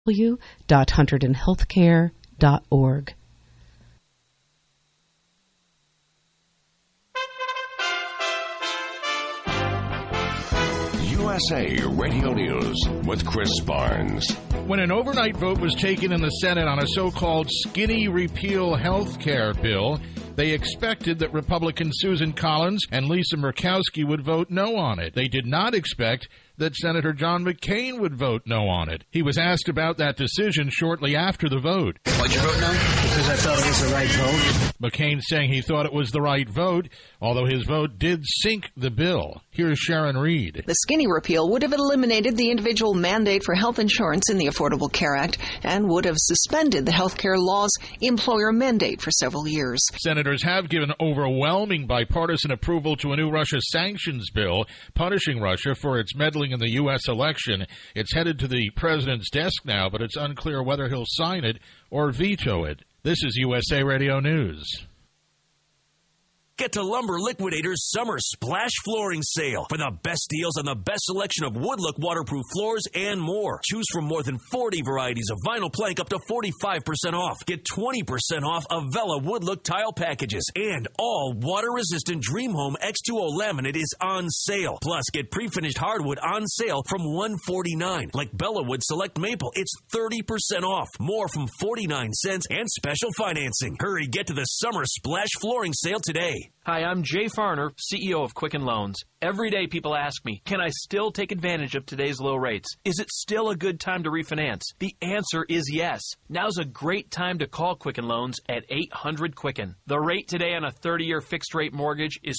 www.hunterdonhealthcare.org. USA Radio News with Chris Barnes. When an overnight vote was taken in the Senate on a so-called skinny repeal health care bill, they expected that Republican Susan Collins and Lisa Murkowski would vote no on it. They did not expect that Senator John McCain would vote no on it. He was asked about that decision shortly after the vote. Why'd you vote no? Because I thought it was the right vote. McCain saying he thought it was the right vote, although his vote did sink the bill. Here's Sharon Reed. The skinny repeal would have eliminated the individual mandate for health insurance in the Affordable Care Act and would have suspended the health care law's employer mandate for several years. Senators have given overwhelming bipartisan approval to a new Russia sanctions bill punishing Russia for its meddling in the U.S. election. It's headed to the president's desk now, but it's unclear whether he'll sign it or veto it. This is USA Radio News. Get to Lumber Liquidators' Summer Splash Flooring Sale for the best deals on the best selection of wood-look waterproof floors and more. Choose from more than 40 varieties of vinyl plank up to 45% off. Get 20% off Avella wood-look tile packages. And all water-resistant Dream Home X2O laminate is on sale. Plus, get pre-finished hardwood on sale from $149. Like Bellawood Select Maple, it's 30% off. More from 49 cents and special financing. Hurry, get to the Summer Splash Flooring Sale today. Hi, I'm Jay Farner, CEO of Quicken Loans. Every day people ask me, can I still take advantage of today's low rates? Is it still a good time to refinance? The answer is yes. Now's a great time to call Quicken Loans at 800-QUICKEN. The rate today on a 30-year fixed-rate mortgage is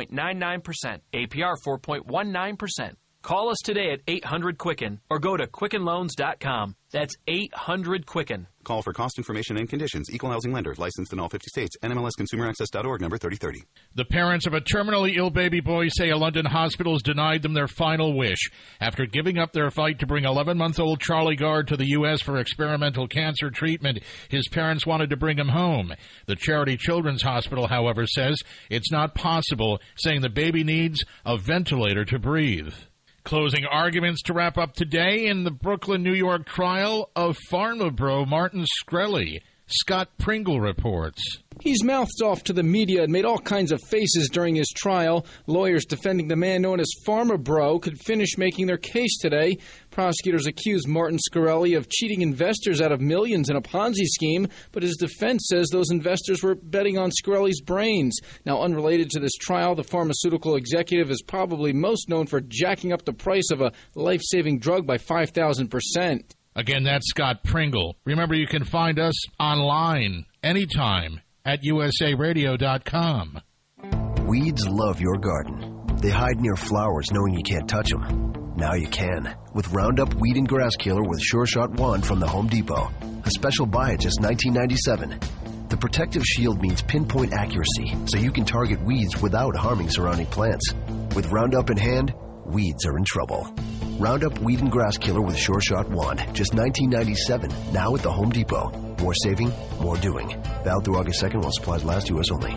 3.99%, APR 4.19%. Call us today at 800-QUICKEN or go to QuickenLoans.com. That's 800-QUICKEN. Call for cost information and conditions. Equal housing lender. Licensed in all 50 states. NMLSConsumerAccess.org, number 3030. The parents of a terminally ill baby boy say a London hospital has denied them their final wish after giving up their fight to bring 11-month-old Charlie Gard to the U.S. for experimental cancer treatment. His parents wanted to bring him home. The Charity Children's Hospital, however, says it's not possible, saying the baby needs a ventilator to breathe. Closing arguments to wrap up today in the Brooklyn, New York trial of Pharma bro Martin Shkreli. Scott Pringle reports. He's mouthed off to the media and made all kinds of faces during his trial. Lawyers defending the man known as Pharma Bro could finish making their case today. Prosecutors accused Martin Shkreli of cheating investors out of millions in a Ponzi scheme, but his defense says those investors were betting on Shkreli's brains. Now, unrelated to this trial, the pharmaceutical executive is probably most known for jacking up the price of a life-saving drug by 5,000%. Again, that's Scott Pringle. Remember, you can find us online anytime at usaradio.com. Weeds love your garden. They hide near flowers knowing you can't touch them. Now you can with Roundup Weed and Grass Killer with Sure Shot Wand from the Home Depot. A special buy at just $19.97. The protective shield means pinpoint accuracy, so you can target weeds without harming surrounding plants. With Roundup in hand, weeds are in trouble. Roundup Weed and Grass Killer with Sure Shot Wand, just $19.97, now at the Home Depot. More saving, more doing. Valid through August 2nd while supplies last, U.S. only.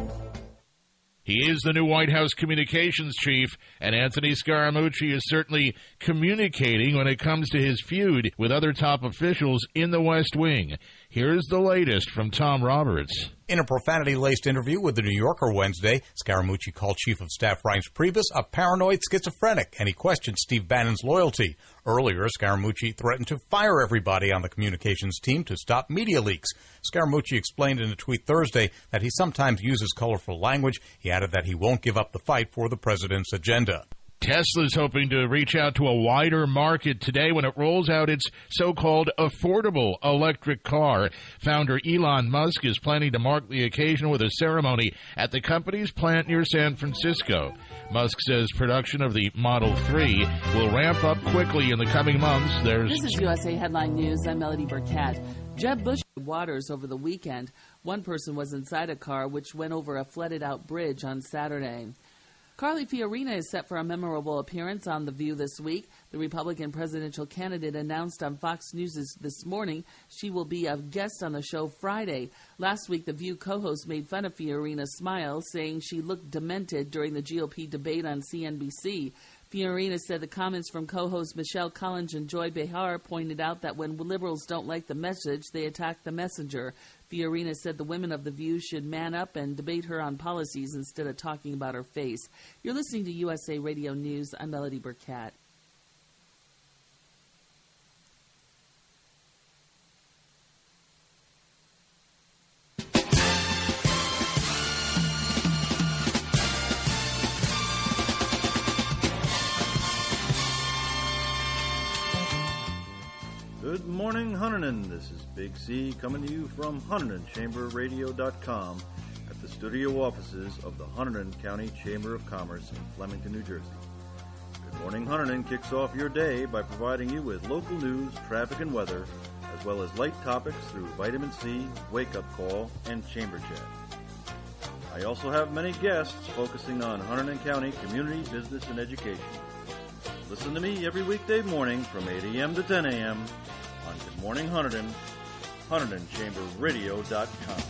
He is the new White House communications chief, and Anthony Scaramucci is certainly communicating when it comes to his feud with other top officials in the West Wing. Here's the latest from Tom Roberts. In a profanity-laced interview with The New Yorker Wednesday, Scaramucci called Chief of Staff Reince Priebus a paranoid schizophrenic, and he questioned Steve Bannon's loyalty. Earlier, Scaramucci threatened to fire everybody on the communications team to stop media leaks. Scaramucci explained in a tweet Thursday that he sometimes uses colorful language. He added that he won't give up the fight for the president's agenda. Tesla's hoping to reach out to a wider market today when it rolls out its so-called affordable electric car. Founder Elon Musk is planning to mark the occasion with a ceremony at the company's plant near San Francisco. Musk says production of the Model 3 will ramp up quickly in the coming months. This is USA Headline News. I'm Melody Burkett. Jeb Bush waters over the weekend. One person was inside a car which went over a flooded-out bridge on Saturday. Carly Fiorina is set for a memorable appearance on The View this week. The Republican presidential candidate announced on Fox News this morning she will be a guest on the show Friday. Last week, The View co-host made fun of Fiorina's smile, saying she looked demented during the GOP debate on CNBC. Fiorina said the comments from co-hosts Michelle Collins and Joy Behar pointed out that when liberals don't like the message, they attack the messenger. Fiorina said the women of The View should man up and debate her on policies instead of talking about her face. You're listening to USA Radio News. I'm Melody Burkett. Good morning, Hunterdon. This is Big C coming to you from HunterdonChamberRadio.com at the studio offices of the Hunterdon County Chamber of Commerce in Flemington, New Jersey. Good morning, Hunterdon kicks off your day by providing you with local news, traffic, and weather, as well as light topics through Vitamin C, Wake Up Call, and Chamber Chat. I also have many guests focusing on Hunterdon County community, business, and education. Listen to me every weekday morning from 8 a.m. to 10 a.m. on Good Morning Hunterdon, HunterdonChamberRadio.com.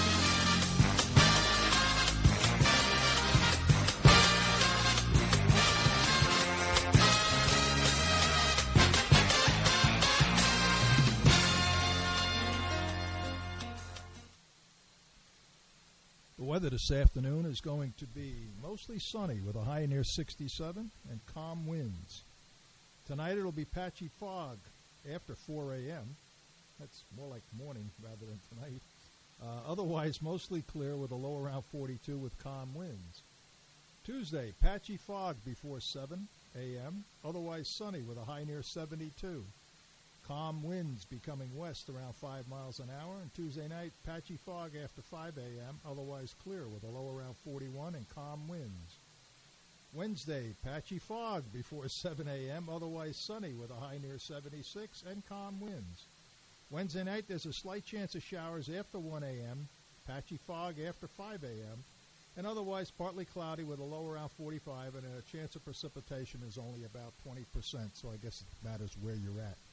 The weather this afternoon is going to be mostly sunny with a high near 67 and calm winds. Tonight it'll be patchy fog after 4 a.m. That's more like morning rather than tonight. Otherwise mostly clear with a low around 42 with calm winds. Tuesday, patchy fog before 7 a.m. Otherwise sunny with a high near 72. Calm winds becoming west around 5 miles an hour. And Tuesday night, patchy fog after 5 a.m., otherwise clear with a low around 41 and calm winds. Wednesday, patchy fog before 7 a.m., otherwise sunny with a high near 76 and calm winds. Wednesday night, there's a slight chance of showers after 1 a.m., patchy fog after 5 a.m., and otherwise partly cloudy with a low around 45, and a chance of precipitation is only about 20%, so I guess it matters where you're at.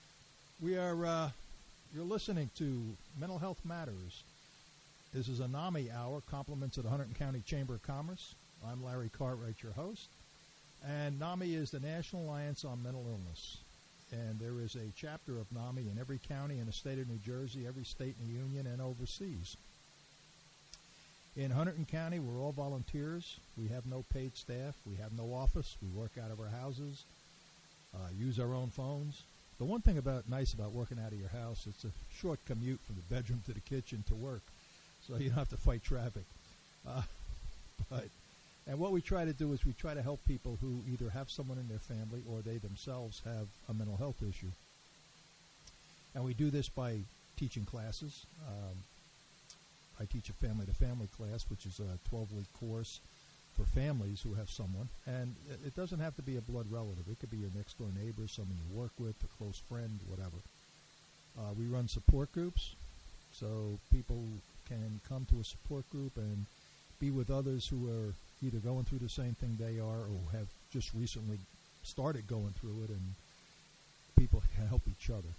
You're listening to Mental Health Matters. This is a NAMI hour, compliments of the Hunterdon County Chamber of Commerce. I'm Larry Cartwright, your host. And NAMI is the National Alliance on Mental Illness. And there is a chapter of NAMI in every county in the state of New Jersey, every state in the union, and overseas. In Hunterdon County, we're all volunteers. We have no paid staff. We have no office. We work out of our houses, use our own phones. The one thing nice about working out of your house, it's a short commute from the bedroom to the kitchen to work, so you don't have to fight traffic. And what we try to do is we try to help people who either have someone in their family or they themselves have a mental health issue. And we do this by teaching classes. I teach a family-to-family class, which is a 12-week course for families who have someone. And it doesn't have to be a blood relative. It could be your next-door neighbor, someone you work with, a close friend, whatever. We run support groups, so people can come to a support group and be with others who are either going through the same thing they are or have just recently started going through it, and people can help each other.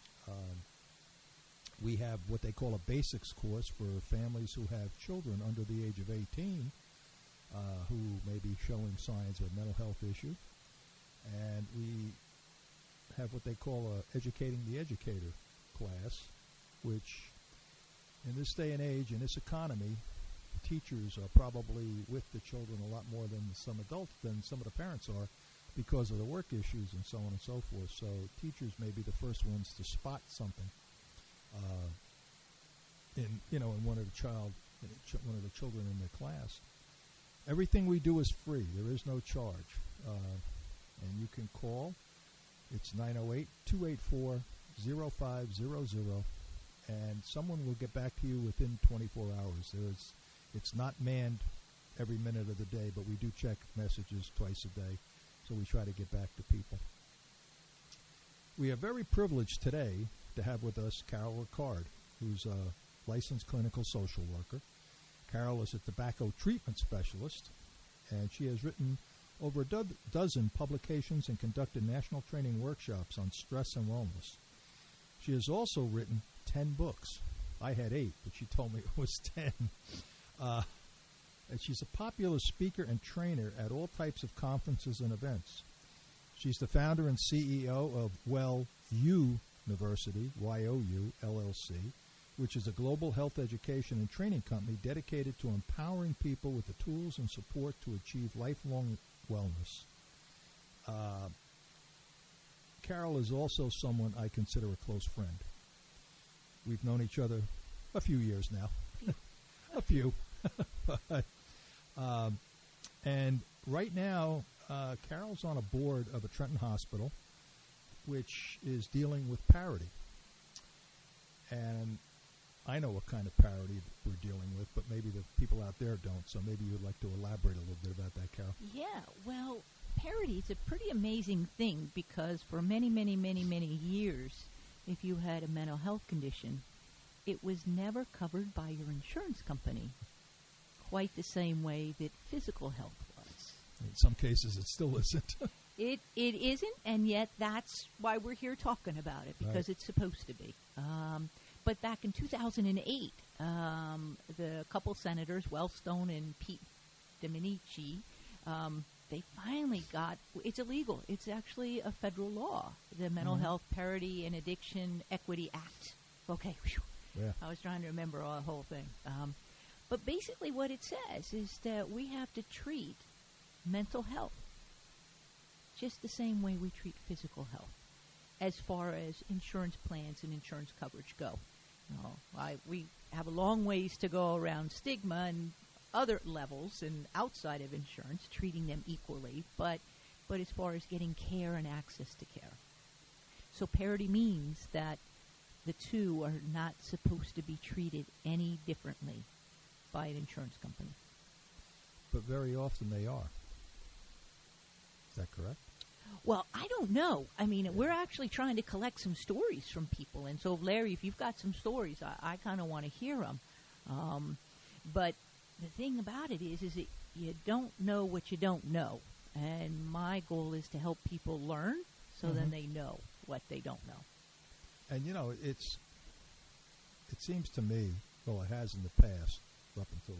We have what they call a basics course for families who have children under the age of 18 who may be showing signs of a mental health issue. And we have what they call a Educating the Educator class, which in this day and age, in this economy, teachers are probably with the children a lot more than some of the parents are because of the work issues and so on and so forth. So teachers may be the first ones to spot something in one of the children in the class. Everything we do is free. There is no charge. And you can call. It's 908-284-0500, and someone will get back to you within 24 hours. It's not manned every minute of the day, but we do check messages twice a day, so we try to get back to people. We are very privileged today to have with us Carol Ricard, who's a licensed clinical social worker. Carol is a tobacco treatment specialist, and she has written over a dozen publications and conducted national training workshops on stress and wellness. She has also written 10 books. I had 8, but she told me it was 10. and she's a popular speaker and trainer at all types of conferences and events. She's the founder and CEO of Well U University, YOU, LLC, which is a global health education and training company dedicated to empowering people with the tools and support to achieve lifelong wellness. Carol is also someone I consider a close friend. We've known each other a few years now. A few. And right now, Carol's on a board of a Trenton hospital, which is dealing with parity. And I know what kind of parity we're dealing with, but maybe the people out there don't, so maybe you'd like to elaborate a little bit about that, Carol. Yeah, well, parity is a pretty amazing thing because for many, many, many, many years, if you had a mental health condition, it was never covered by your insurance company, quite the same way that physical health was. In some cases, it still isn't. It isn't, and yet that's why we're here talking about it, because it's supposed to be. But back in 2008, the couple senators, Wellstone and Pete Domenici, they finally got, it's illegal. It's actually a federal law, the Mental Health Parity and Addiction Equity Act. Okay, yeah. I was trying to remember the whole thing. But basically what it says is that we have to treat mental health just the same way we treat physical health as far as insurance plans and insurance coverage go. We have a long ways to go around stigma and other levels and outside of insurance, treating them equally, but as far as getting care and access to care. So parity means that the two are not supposed to be treated any differently by an insurance company. But very often they are. Is that correct? Well, I don't know. I mean, we're actually trying to collect some stories from people. And so, Larry, if you've got some stories, I kind of want to hear them. But the thing about it is that you don't know what you don't know. And my goal is to help people learn so then they know what they don't know. And, you know, it seems to me, well, it has in the past, up until,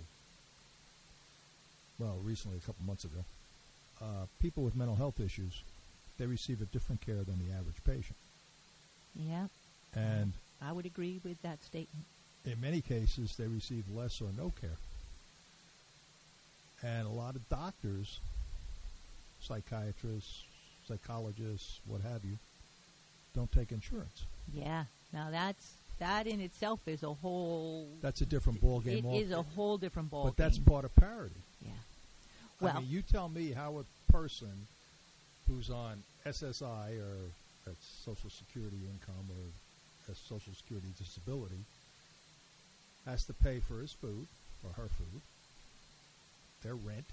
well, recently, a couple months ago, people with mental health issues, they receive a different care than the average patient. Yeah. And I would agree with that statement. In many cases, they receive less or no care. And a lot of doctors, psychiatrists, psychologists, what have you, don't take insurance. Yeah. Now that in itself is a whole... That's a different ballgame. It is a whole different ballgame. But that's part of parity. Yeah. Well, I mean, you tell me how a person who's on SSI, or that's Social Security income, or a Social Security disability, has to pay for his food, or her food, their rent,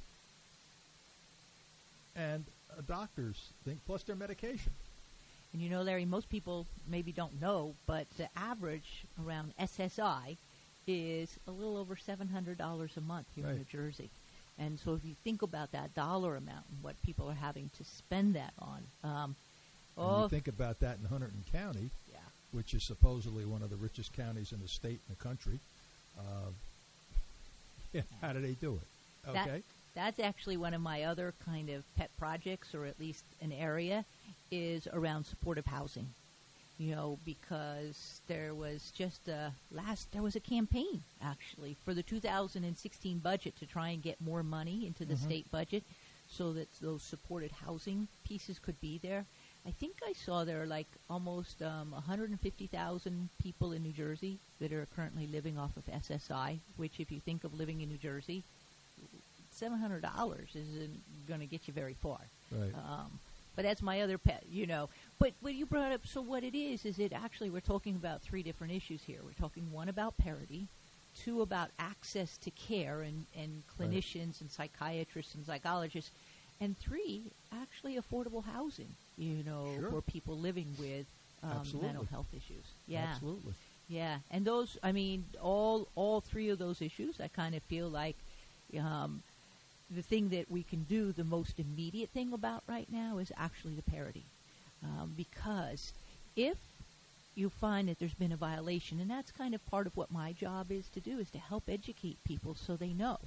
and a doctor's thing, plus their medication. And you know, Larry, most people maybe don't know, but the average around SSI is a little over $700 a month here in New Jersey. And so if you think about that dollar amount and what people are having to spend that on. And you think about that in Hunterdon County, which is supposedly one of the richest counties in the state and the country. How do they do it? Okay. That's actually one of my other kind of pet projects, or at least an area, is around supportive housing. You know, because there was just there was a campaign, actually, for the 2016 budget to try and get more money into the state budget so that those supported housing pieces could be there. I think I saw there are like almost 150,000 people in New Jersey that are currently living off of SSI, which if you think of living in New Jersey, $700 isn't going to get you very far. Right. But that's my other pet, you know. But when you brought up, so what it is it actually, we're talking about three different issues here. We're talking one about parity, two about access to care and clinicians and psychiatrists and psychologists, and three, actually affordable housing, you know, for people living with mental health issues. Yeah. Absolutely. Yeah. And those, I mean, all three of those issues, I kind of feel like the thing that we can do, the most immediate thing about right now, is actually the parity. Because if you find that there's been a violation, and that's kind of part of what my job is to do, is to help educate people so they know.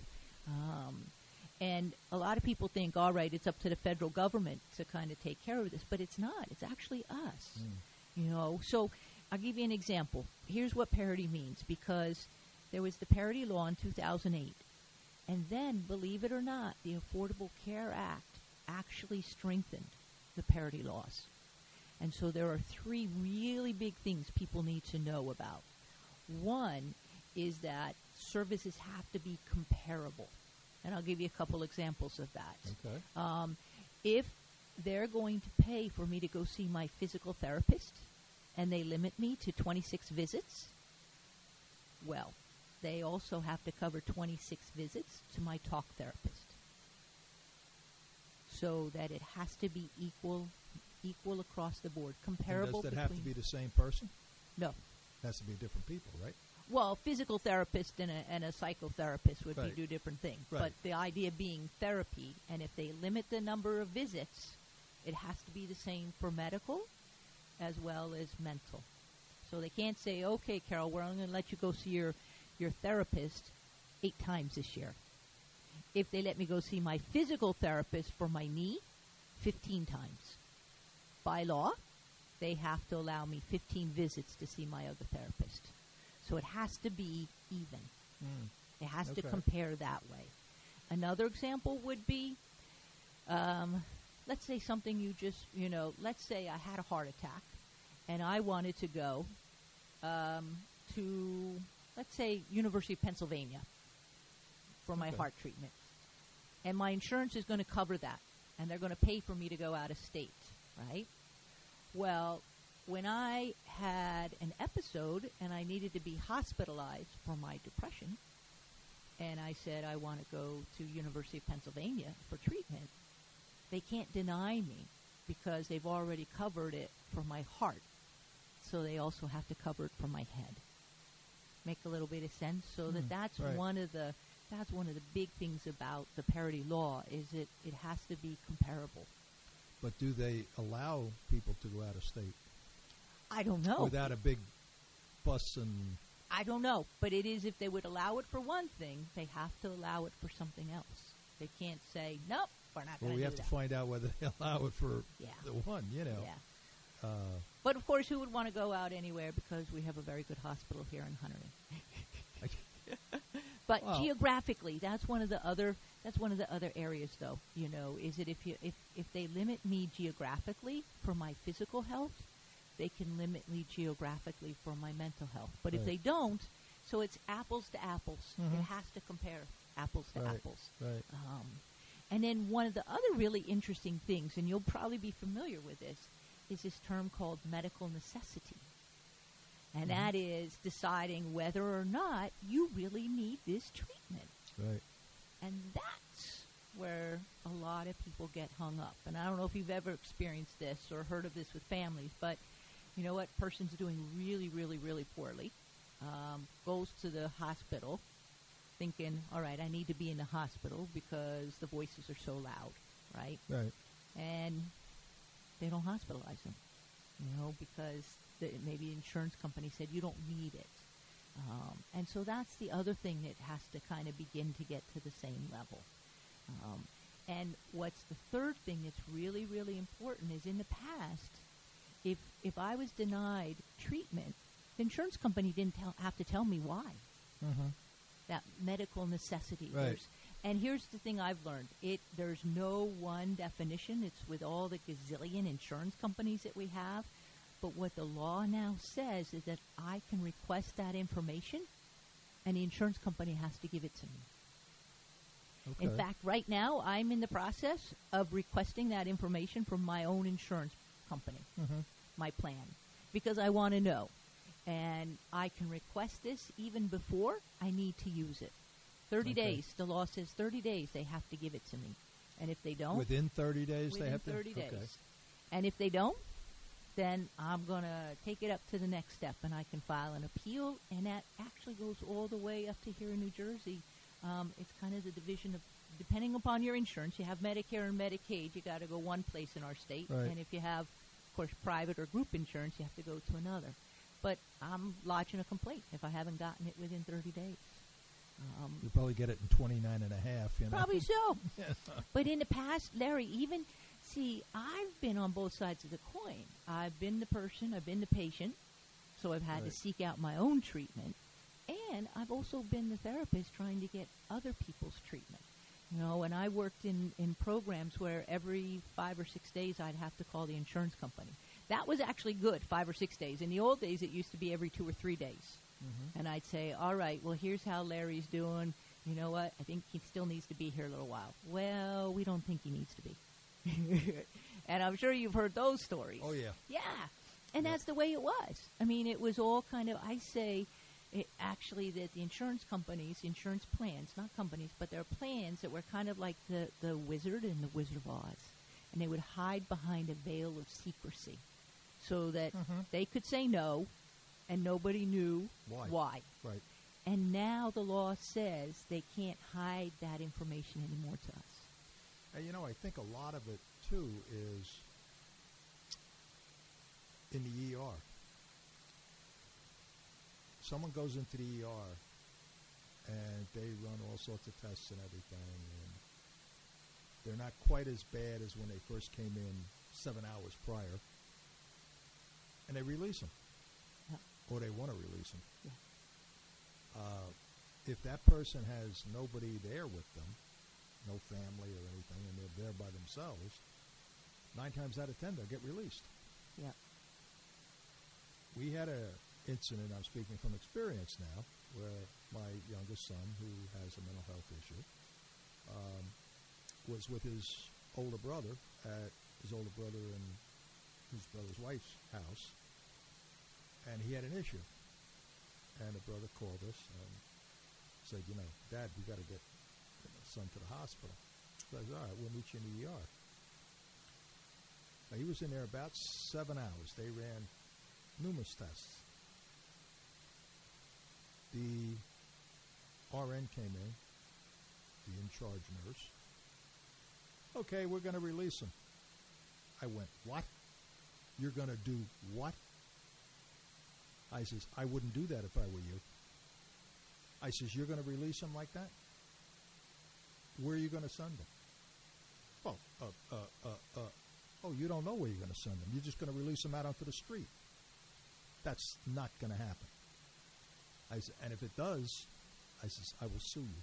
And a lot of people think, all right, it's up to the federal government to kind of take care of this, but it's not. It's actually us. You know, so I'll give you an example. Here's what parity means, because there was the parity law in 2008. And then, believe it or not, the Affordable Care Act actually strengthened the parity laws. And so there are three really big things people need to know about. One is that services have to be comparable. And I'll give you a couple examples of that. Okay. If they're going to pay for me to go see my physical therapist and they limit me to 26 visits, well, they also have to cover 26 visits to my talk therapist. So that it has to be equal across the board, comparable. And does that have to be the same person? No. It has to be different people, right? Well, physical therapist and a psychotherapist would Right. be two different things. Right. But the idea being therapy, and if they limit the number of visits, it has to be the same for medical as well as mental. So they can't say, okay, Carol, we're only going to let you go see your therapist 8 times this year. If they let me go see my physical therapist for my knee, 15 times. By law, they have to allow me 15 visits to see my other therapist. So it has to be even. It has to compare that way. Another example would be, let's say something let's say I had a heart attack and I wanted to go to, let's say, University of Pennsylvania for my heart treatment. And my insurance is going to cover that. And they're going to pay for me to go out of state, right? Well, when I had an episode and I needed to be hospitalized for my depression, and I said I want to go to University of Pennsylvania for treatment, they can't deny me because they've already covered it for my heart. So they also have to cover it for my head. Make a little bit of sense? So that's right. one of the big things about the parity law is it has to be comparable. But do they allow people to go out of state? I don't know. Without a big fuss and... I don't know. But it is, if they would allow it for one thing, they have to allow it for something else. They can't say, nope, we're not going to do that. Well, we have to find out whether they allow it for the one, you know. Yeah. But, of course, who would want to go out anywhere because we have a very good hospital here in Hunterdon. But geographically, that's one of the other areas, though. You know, is that if they limit me geographically for my physical health, they can limit me geographically for my mental health. But if they don't, so it's apples to apples. It has to compare apples to apples. Right. And then one of the other really interesting things, and you'll probably be familiar with this, is this term called medical necessity. And that is deciding whether or not you really need this treatment. Right. And that's where a lot of people get hung up. And I don't know if you've ever experienced this or heard of this with families, but you know what? Person's doing really, really, really poorly, goes to the hospital thinking, all right, I need to be in the hospital because the voices are so loud, right? Right. And they don't hospitalize them, because maybe the insurance company said you don't need it. And so that's the other thing that has to kind of begin to get to the same level. And what's the third thing that's really, really important is in the past, if I was denied treatment, the insurance company didn't have to tell me why. That medical necessity. Right. And here's the thing I've learned. There's no one definition. It's with all the gazillion insurance companies that we have. But what the law now says is that I can request that information, and the insurance company has to give it to me. Okay. In fact, right now, I'm in the process of requesting that information from my own insurance company, my plan, because I want to know. And I can request this even before I need to use it. 30 days. The law says 30 days they have to give it to me. And if they don't... Within 30 days they have to... Within 30 days. Okay. And if they don't, then I'm going to take it up to the next step, and I can file an appeal, and that actually goes all the way up to here in New Jersey. It's kind of the division of, depending upon your insurance, you have Medicare and Medicaid, you got to go one place in our state, right. And if you have, of course, private or group insurance, you have to go to another. But I'm lodging a complaint if I haven't gotten it within 30 days. You probably get it in 29 and a half, you know. Probably so. Yeah. But in the past, Larry, I've been on both sides of the coin. I've been the person, I've been the patient, so I've had to seek out my own treatment. And I've also been the therapist trying to get other people's treatment. You know, and I worked in programs where every 5 or 6 days I'd have to call the insurance company. That was actually good, 5 or 6 days. In the old days, it used to be every 2 or 3 days. Mm-hmm. And I'd say, all right, well, here's how Larry's doing. You know what? I think he still needs to be here a little while. Well, we don't think he needs to be. And I'm sure you've heard those stories. Oh, yeah. Yeah. And that's the way it was. I mean, it was all kind of, I say, actually that the insurance companies, insurance plans, not companies, but their plans that were kind of like the Wizard and the Wizard of Oz. And they would hide behind a veil of secrecy so that they could say no and nobody knew why. Right. And now the law says they can't hide that information anymore to us. And, you know, I think a lot of it, too, is in the ER. Someone goes into the ER, and they run all sorts of tests and everything, and they're not quite as bad as when they first came in 7 hours prior, and they release them, or they want to release them. If that person has nobody there with them, no family or anything, and they're there by themselves, 9 times out of 10 they'll get released. Yeah. We had a incident, I'm speaking from experience now, where my youngest son, who has a mental health issue, was with his older brother at his older brother and his brother's wife's house, and he had an issue. And the brother called us and said, you know, Dad, we got to get son to the hospital. So I said, all right, we'll meet you in the ER. Now, he was in there about 7 hours. They ran numerous tests. The RN came in, the in-charge nurse. Okay, we're going to release him. I went, what? You're going to do what? I says, I wouldn't do that if I were you. I says, you're going to release him like that? Where are you going to send him? You don't know where you're going to send him. You're just going to release him out onto the street. That's not going to happen. I said, and if it does, I says, I will sue you.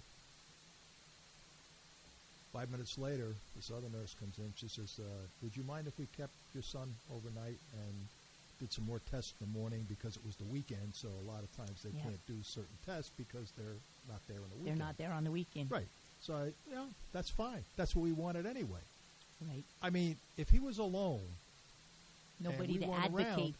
5 minutes later, this other nurse comes in. She says, would you mind if we kept your son overnight and did some more tests in the morning, because it was the weekend, so a lot of times they can't do certain tests because they're not there on the weekend. They're not there on the weekend. Right. So, that's fine. That's what we wanted anyway. Right. I mean, if he was alone, nobody to advocate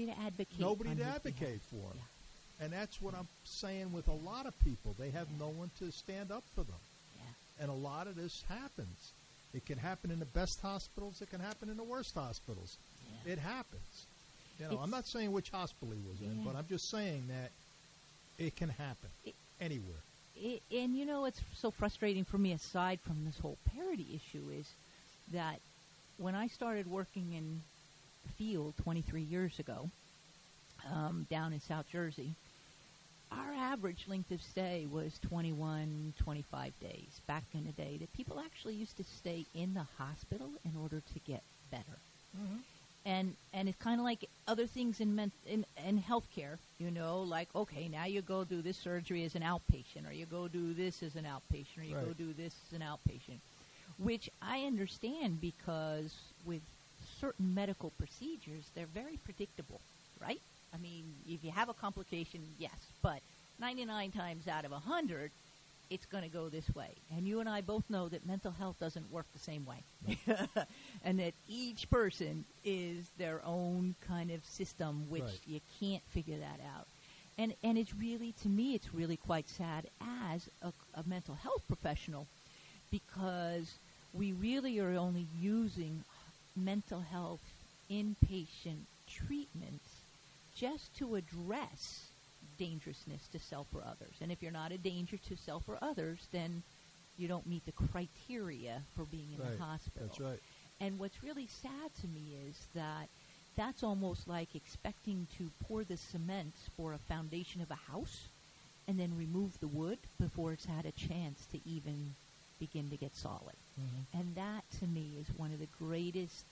for him. Yeah. And that's what I'm saying with a lot of people. They have no one to stand up for them. Yeah. And a lot of this happens. It can happen in the best hospitals. It can happen in the worst hospitals. Yeah. It happens. You know, I'm not saying which hospital he was in, but I'm just saying that it can happen anywhere. And, you know, what's so frustrating for me, aside from this whole parity issue, is that when I started working in the field 23 years ago, down in South Jersey, our average length of stay was 21, 25 days back in the day. That people actually used to stay in the hospital in order to get better. Mm-hmm. And it's kind of like other things in healthcare, you know, like, okay, now you go do this surgery as an outpatient, or you go do this as an outpatient, or you go do this as an outpatient, which I understand, because with certain medical procedures, they're very predictable, right? I mean, if you have a complication, yes, but 99 times out of 100, it's going to go this way. And you and I both know that mental health doesn't work the same way. And that each person is their own kind of system, which you can't figure that out. And it's really, to me, it's really quite sad as a mental health professional, because we really are only using mental health inpatient treatments just to address dangerousness to self or others. And if you're not a danger to self or others, then you don't meet the criteria for being in the hospital. That's right. And what's really sad to me is that that's almost like expecting to pour the cement for a foundation of a house and then remove the wood before it's had a chance to even begin to get solid. Mm-hmm. And that, to me, is one of the greatest,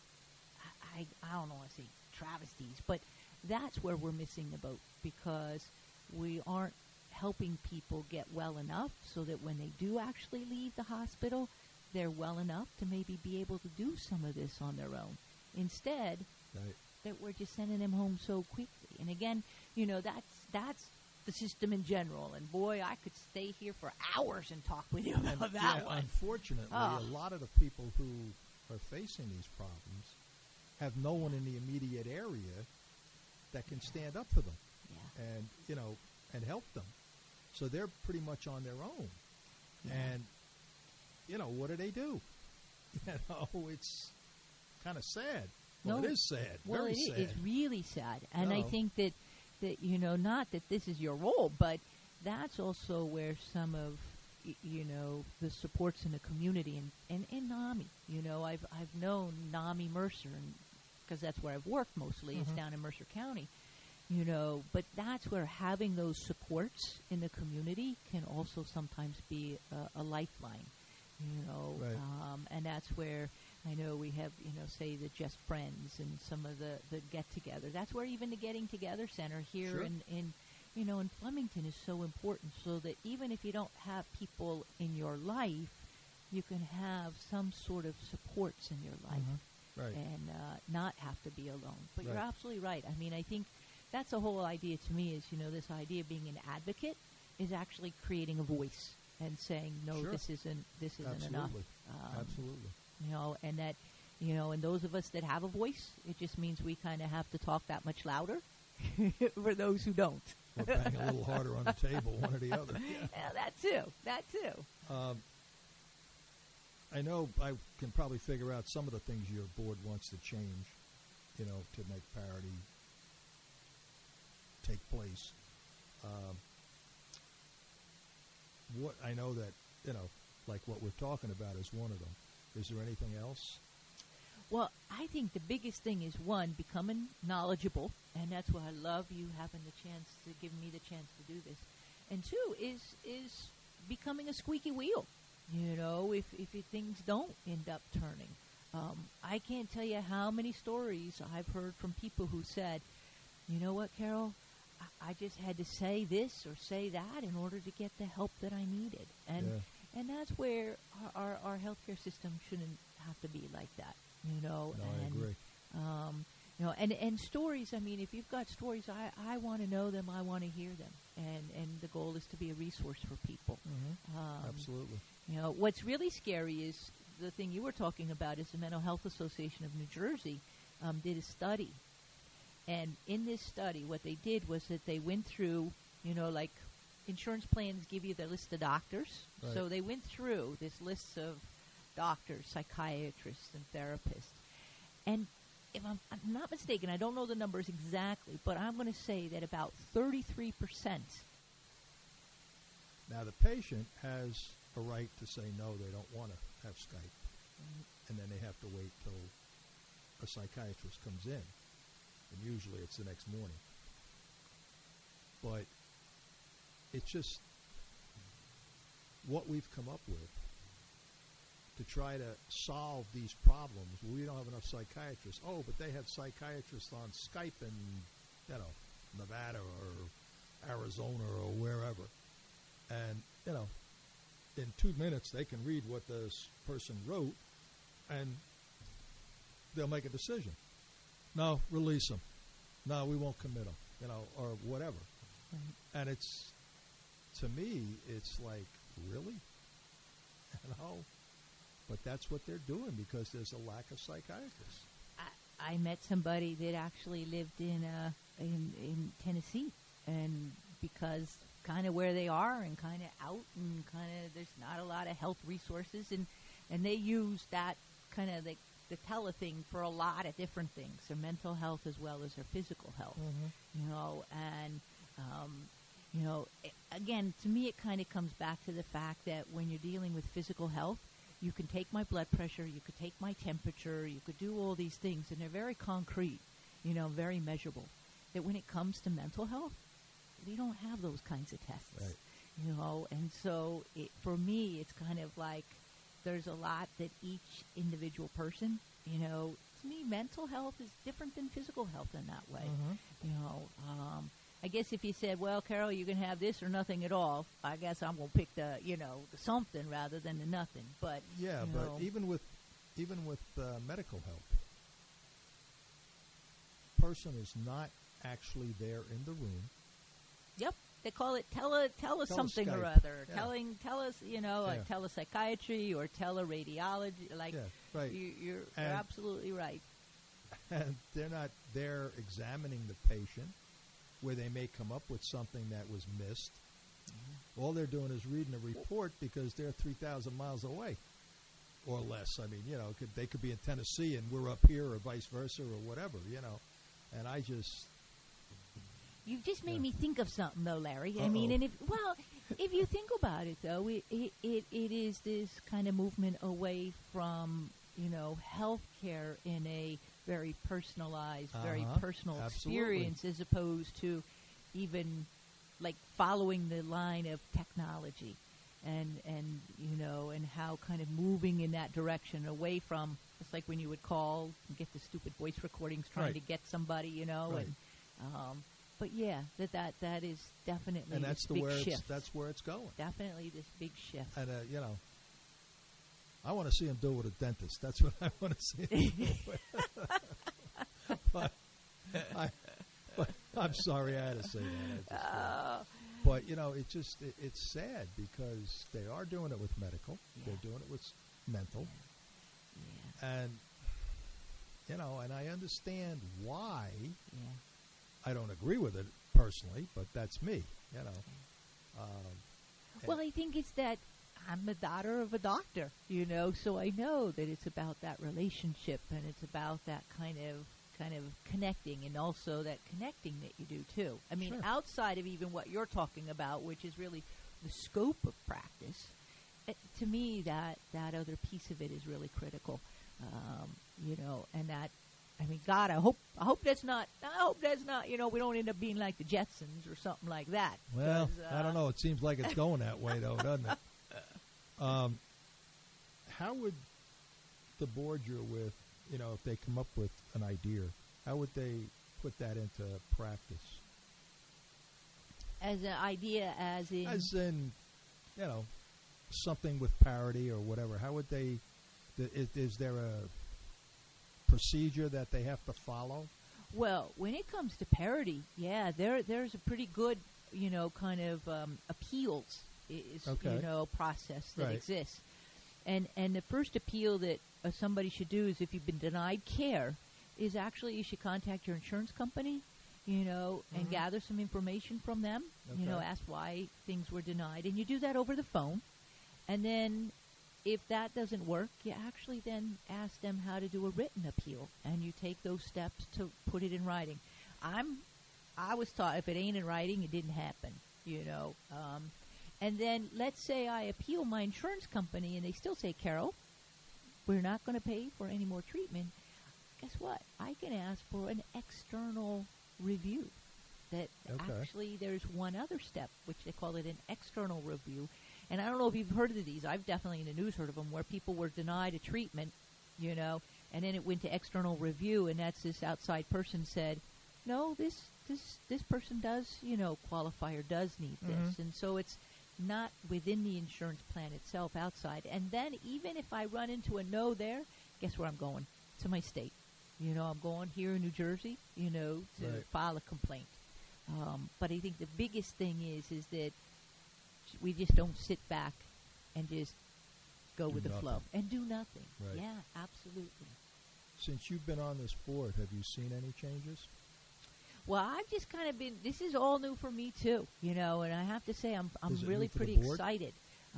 I don't want to say travesties, but that's where we're missing the boat, because we aren't helping people get well enough so that when they do actually leave the hospital, they're well enough to maybe be able to do some of this on their own. Instead, that we're just sending them home so quickly. And again, that's the system in general. And boy, I could stay here for hours and talk with you about that one. Unfortunately, a lot of the people who are facing these problems have no one in the immediate area that can stand up for them and help them. So they're pretty much on their own. Yeah. And, what do? It's kind of sad. Well, it is sad. Well, Very sad. It's really sad. And I think that, not that this is your role, but that's also where some of, the supports in the community and NAMI. I've known NAMI Mercer, because that's where I've worked mostly, is down in Mercer County. But that's where having those supports in the community can also sometimes be a lifeline, Right. And that's where I know we have, say, the Just Friends and some of the get-together. That's where even the Getting Together Center here in Flemington is so important, so that even if you don't have people in your life, you can have some sort of supports in your life. Right. And not have to be alone. But Right. you're absolutely right. I mean, I think that's the whole idea to me is, this idea of being an advocate is actually creating a voice and saying, no, this isn't enough. Absolutely. And that, and those of us that have a voice, it just means we kind of have to talk that much louder for those who don't. Or bang a little harder on the table, one or the other. Yeah, that too. I know I can probably figure out some of the things your board wants to change, to make parity take place. What I know that, like what we're talking about is one of them. Is there anything else? Well, I think the biggest thing is, one, becoming knowledgeable, and that's why I love you having the chance to give me the chance to do this. And two is becoming a squeaky wheel. If things don't end up turning. I can't tell you how many stories I've heard from people who said, you know what, Carol, I just had to say this or say that in order to get the help that I needed. And that's where our healthcare system shouldn't have to be like that, No, I agree. And stories, I mean, if you've got stories, I want to know them, I want to hear them. And the goal is to be a resource for people. Absolutely. What's really scary is the thing you were talking about is the Mental Health Association of New Jersey did a study. And in this study, what they did was that they went through, like insurance plans give you their list of doctors. Right. So they went through this list of doctors, psychiatrists, and therapists. And if I'm not mistaken, I don't know the numbers exactly, but I'm going to say that about 33%. Now, the patient has a right to say no, they don't want to have Skype. And then they have to wait till a psychiatrist comes in. And usually it's the next morning. But it's just what we've come up with to try to solve these problems. We don't have enough psychiatrists. Oh, but they have psychiatrists on Skype in, Nevada or Arizona or wherever. And, in 2 minutes they can read what this person wrote and they'll make a decision. No, release them. No, we won't commit them, or whatever. Right. And it's, to me, it's like, really? But that's what they're doing because there's a lack of psychiatrists. I met somebody that actually lived in Tennessee, and because kind of where they are and kind of out and kind of there's not a lot of health resources, and they use that kind of the telething for a lot of different things, their mental health as well as their physical health. Again, to me it kind of comes back to the fact that when you're dealing with physical health, you can take my blood pressure, you could take my temperature, you could do all these things, and they're very concrete, very measurable. That when it comes to mental health, we don't have those kinds of tests. Right. You know, and so for me, it's kind of like there's a lot that each individual person, you know, to me, mental health is different than physical health in that way. You know, I guess if you said, well, Carol, you can have this or nothing at all, I guess I'm going to pick the, you know, the something rather than the nothing. But yeah, you but know, even with medical help, person is not actually there in the room. Yep. They call it tele something or Teleskype. other. Yeah. Tell us, you know, like telepsychiatry or teleradiology. Like, right. You're absolutely right. And they're not there examining the patient, where they may come up with something that was missed. All they're doing is reading a report because they're 3,000 miles away or less. I mean, you know, they could be in Tennessee and we're up here, or vice versa, or whatever, you know. And I just... You've just made me think of something, though, Larry. I mean, and if you think about it, though, it is this kind of movement away from, you know, healthcare in a very personalized, very personal experience, as opposed to even like following the line of technology, and you know, and how kind of moving in that direction away from. It's like when you would call and get the stupid voice recordings trying to get somebody, you know, and. But yeah, that is definitely and that's this big where shift. That's where it's going. Definitely this big shift. And you know, I want to see him do it with a dentist. That's what I want to see him do with. but I'm sorry I had to say that. But you know, it's sad because they are doing it with medical. Yeah. They're doing it with mental. Yeah. And you know, and I understand why. Yeah. I don't agree with it personally, but that's me, you know. Well, I think it's that I'm the daughter of a doctor, you know, so I know that it's about that relationship, and it's about that kind of connecting, and also that connecting that you do too. I mean, outside of even what you're talking about, which is really the scope of practice, to me that other piece of it is really critical, you know, and that. I mean, God, I hope that's not. You know, we don't end up being like the Jetsons or something like that. Well, I don't know. It seems like it's going that way, though, doesn't it? How would the board you're with, you know, if they come up with an idea, how would they put that into practice? As an idea, as in, you know, something with parity or whatever. How would they? Is there a procedure that they have to follow? Well, when it comes to parity, yeah, there's a pretty good, you know, kind of appeals you know, process that exists. And the first appeal that somebody should do is if you've been denied care, is actually you should contact your insurance company, you know, and gather some information from them, you know, ask why things were denied, and you do that over the phone. And then if that doesn't work, you actually then ask them how to do a written appeal, and you take those steps to put it in writing. I was taught if it ain't in writing, it didn't happen, you know. And then let's say I appeal my insurance company, and they still say, Carol, we're not going to pay for any more treatment. Guess what? I can ask for an external review. That actually there's one other step, which they call it an external review. And I don't know if you've heard of these. I've definitely in the news heard of them, where people were denied a treatment, you know, and then it went to external review, and that's this outside person said, no, this person does, you know, qualify or does need this. And so it's not within the insurance plan itself, outside. And then even if I run into a no there, guess where I'm going? To my state. You know, I'm going here in New Jersey, you know, to file a complaint. But I think the biggest thing is that we just don't sit back and just go with the flow and do nothing. Right. Yeah, absolutely. Since you've been on this board, have you seen any changes? Well, I've just kind of been. This is all new for me too, you know. And I have to say, I'm really pretty excited.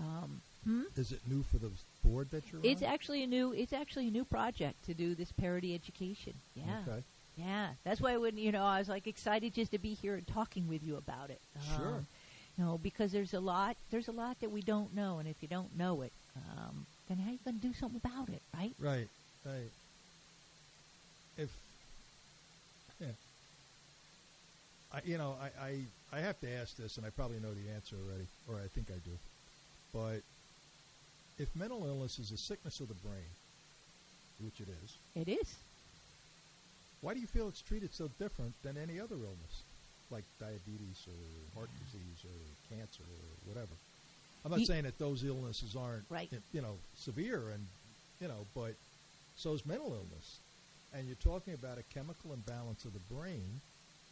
Is it new for the board that you're on? It's actually a new project to do this parity education. Yeah. Okay. Yeah, that's why when I was like excited just to be here and talking with you about it. Sure. You know, because there's a lot that we don't know, and if you don't know it, then how are you going to do something about it, right? Right. I have to ask this, and I probably know the answer already, or I think I do. But if mental illness is a sickness of the brain, which it is. It is. Why do you feel it's treated so different than any other illness, like diabetes or heart disease or cancer or whatever? I'm not saying that those illnesses aren't, severe, and but so is mental illness. And you're talking about a chemical imbalance of the brain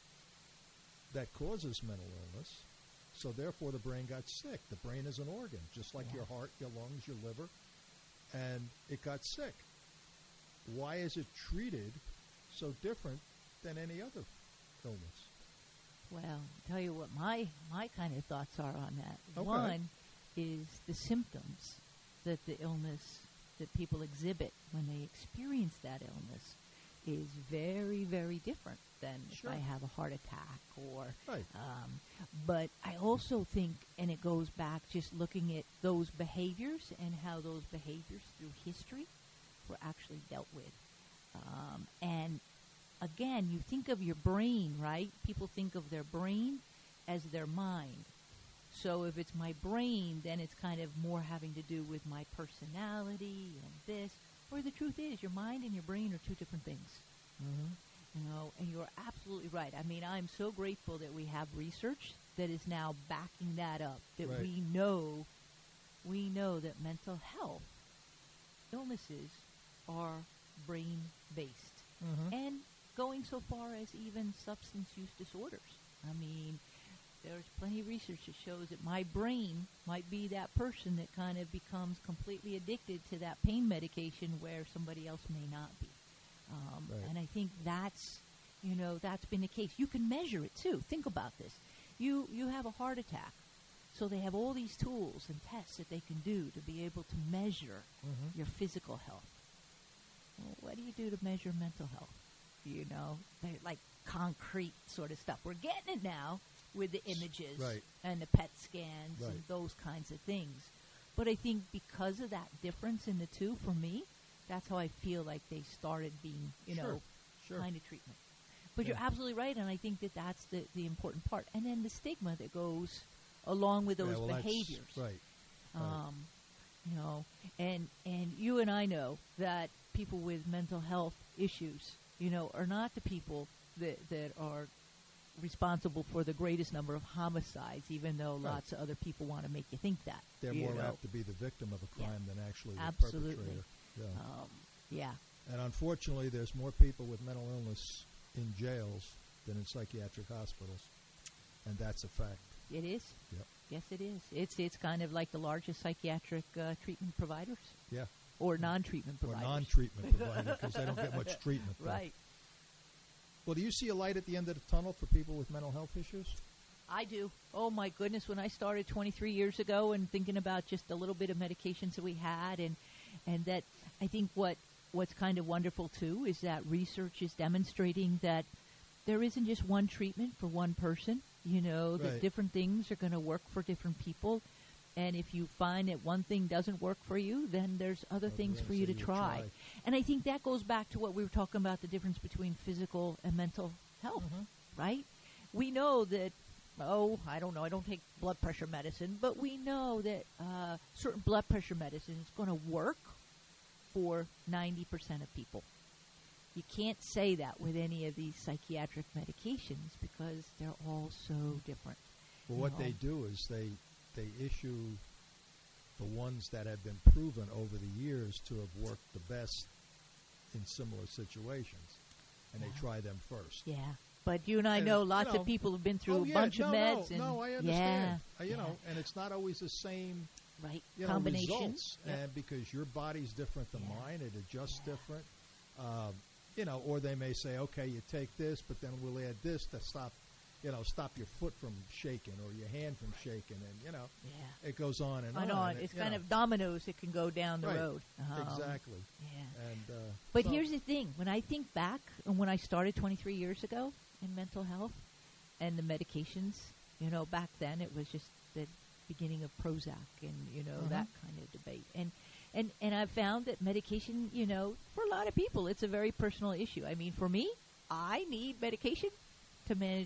that causes mental illness. So therefore, the brain got sick. The brain is an organ, just like your heart, your lungs, your liver, and it got sick. Why is it treated so different than any other illness? Well, I'll tell you what my kind of thoughts are on that. Okay. One is the symptoms that the illness that people exhibit when they experience that illness is very, very different than if I have a heart attack or. Right. But I also think, and it goes back just looking at those behaviors and how those behaviors through history were actually dealt with. And again, you think of your brain, right? People think of their brain as their mind. So if it's my brain, then it's kind of more having to do with my personality and this. Where the truth is, your mind and your brain are two different things. Mm-hmm. And you're absolutely right. I mean, I'm so grateful that we have research that is now backing that up. That we know that mental health illnesses are brain-based, and going so far as even substance use disorders. I mean, there's plenty of research that shows that my brain might be that person that kind of becomes completely addicted to that pain medication where somebody else may not be. And I think that's been the case. You can measure it too. Think about this. You have a heart attack, so they have all these tools and tests that they can do to be able to measure your physical health. Well, what do you do to measure mental health? They're like concrete sort of stuff. We're getting it now with the images and the PET scans and those kinds of things. But I think because of that difference in the two, for me, that's how I feel like they started being, kind of treatment. But you're absolutely right, and I think that that's the important part. And then the stigma that goes along with those behaviors. And you and I know that people with mental health issues, are not the people that are responsible for the greatest number of homicides, even though lots of other people want to make you think that. They're more apt to be the victim of a crime than actually the perpetrator. And unfortunately, there's more people with mental illness in jails than in psychiatric hospitals, and that's a fact. It is. Yep. Yes, it is. It's kind of like the largest psychiatric treatment providers. Yeah. Or non-treatment providers. Or non-treatment providers, because they don't get much treatment. Right. Well, do you see a light at the end of the tunnel for people with mental health issues? I do. Oh, my goodness. When I started 23 years ago and thinking about just a little bit of medications that we had, and that I think what's kind of wonderful, too, is that research is demonstrating that there isn't just one treatment for one person, that different things are going to work for different people. And if you find that one thing doesn't work for you, then there's other things for you to try. And I think that goes back to what we were talking about, the difference between physical and mental health, right? We know that, I don't know, I don't take blood pressure medicine, but we know that certain blood pressure medicine is going to work for 90% of people. You can't say that with any of these psychiatric medications because they're all so different. Well, what they do is they issue the ones that have been proven over the years to have worked the best in similar situations, and they try them first. Yeah, but you and I know lots of people have been through a bunch of meds. No, I understand. And it's not always the same combination. Results, and because your body's different than mine, it adjusts different. Or they may say, okay, you take this, but then we'll add this to stop your foot from shaking or your hand from shaking, and it goes on and on. It's kind of dominoes that can go down the road. Exactly. Yeah. And but here's the thing: when I think back, and when I started 23 years ago in mental health, and the medications, back then it was just the beginning of Prozac and that kind of debate. And I've found that medication, for a lot of people, it's a very personal issue. I mean, for me, I need medication to manage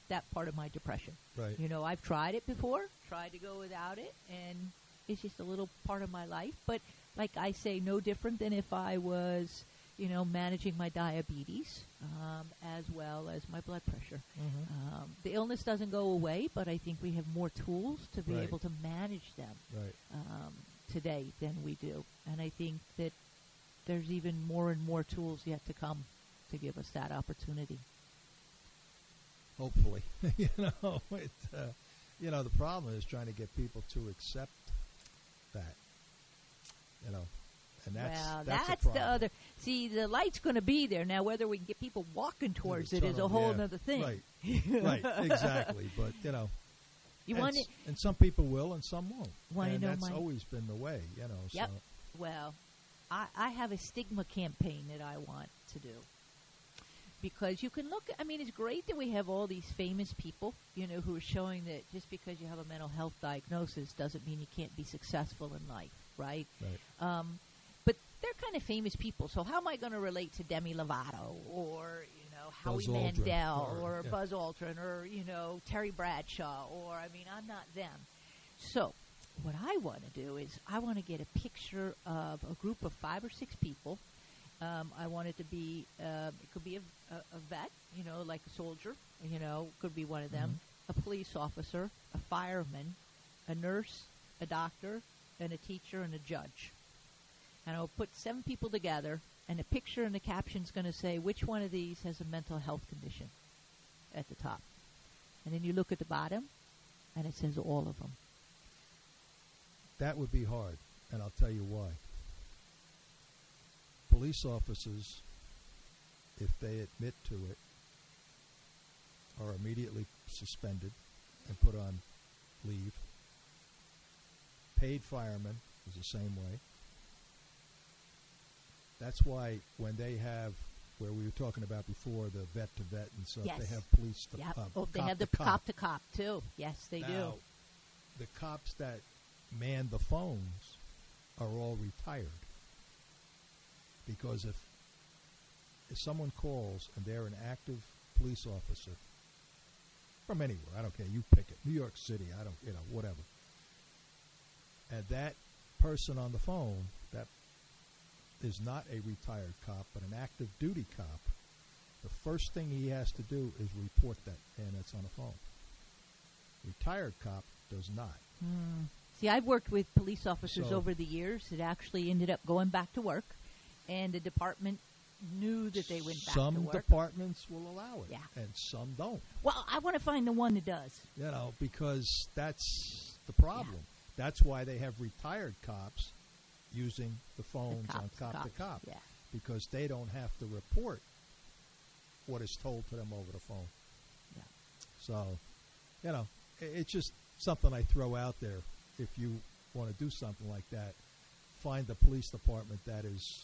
that part of my depression. Right. You know, I've tried it before, tried to go without it, and it's just a little part of my life. But like I say, no different than if I was, you know, managing my diabetes as well as my blood pressure. Mm-hmm. The illness doesn't go away, but I think we have more tools to be Right. able to manage them Right. today than we do. And I think that there's even more and more tools yet to come to give us that opportunity. Hopefully. You know, the problem is trying to get people to accept that. You know, and that's the other. See, the light's going to be there now. Whether we can get people walking towards it is a whole other thing. Right. Right. Exactly. But you know, and some people will, and some won't. And that's always been the way. You know. Yep. So. Well, I have a stigma campaign that I want to do. Because you can look, I mean, it's great that we have all these famous people, you know, who are showing that just because you have a mental health diagnosis doesn't mean you can't be successful in life, right? Right. But they're kind of famous people, so how am I going to relate to Demi Lovato or, you know, Howie Mandel or Buzz Aldrin or, you know, Terry Bradshaw or, I mean, I'm not them. So what I want to do is I want to get a picture of a group of 5 or 6 people. I want it to be, it could be a vet, you know, like a soldier, you know, could be one of them, a police officer, a fireman, a nurse, a doctor, and a teacher and a judge. And I'll put 7 people together, and a picture and the caption's going to say which one of these has a mental health condition at the top. And then you look at the bottom, and it says all of them. That would be hard, and I'll tell you why. Police officers, if they admit to it, are immediately suspended and put on leave. Paid firemen is the same way. That's why when they have, where we were talking about before, the vet to vet and stuff, Yes. they have police to Yep. cop. They have the cop to cop, too. Yes, they Now, do. the cops that man the phones are all retired. Because if someone calls and they're an active police officer from anywhere, I don't care, you pick it, New York City, I don't, you know, whatever, and that person on the phone that is not a retired cop but an active duty cop, the first thing he has to do is report that man that's on the phone. Retired cop does not. See, I've worked with police officers over the years that actually ended up going back to work, and the department knew that they went back to work. Some departments will allow it, and some don't. Well, I want to find the one that does. You know, because that's the problem. Yeah. That's why they have retired cops using the phones on cop to cop, because they don't have to report what is told to them over the phone. Yeah. So, you know, it's just something I throw out there. If you want to do something like that, find the police department that is...